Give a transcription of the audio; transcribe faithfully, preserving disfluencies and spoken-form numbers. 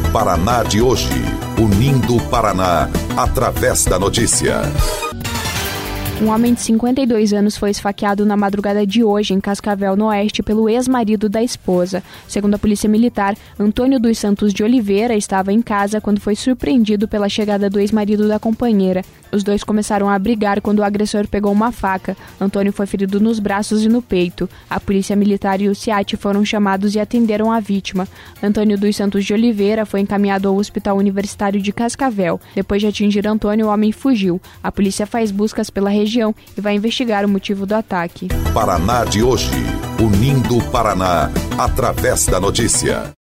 Paraná de hoje, unindo o Paraná através da notícia. Um homem de cinquenta e dois anos foi esfaqueado na madrugada de hoje em Cascavel, no Oeste, pelo ex-marido da esposa. Segundo a Polícia Militar, Antônio dos Santos de Oliveira estava em casa quando foi surpreendido pela chegada do ex-marido da companheira. Os dois começaram a brigar quando o agressor pegou uma faca. Antônio foi ferido nos braços e no peito. A Polícia Militar e o SEAT foram chamados e atenderam a vítima. Antônio dos Santos de Oliveira foi encaminhado ao Hospital Universitário de Cascavel. Depois de atingir Antônio, o homem fugiu. A polícia faz buscas pela região e vai investigar o motivo do ataque. Paraná de hoje, unindo o Paraná através da notícia.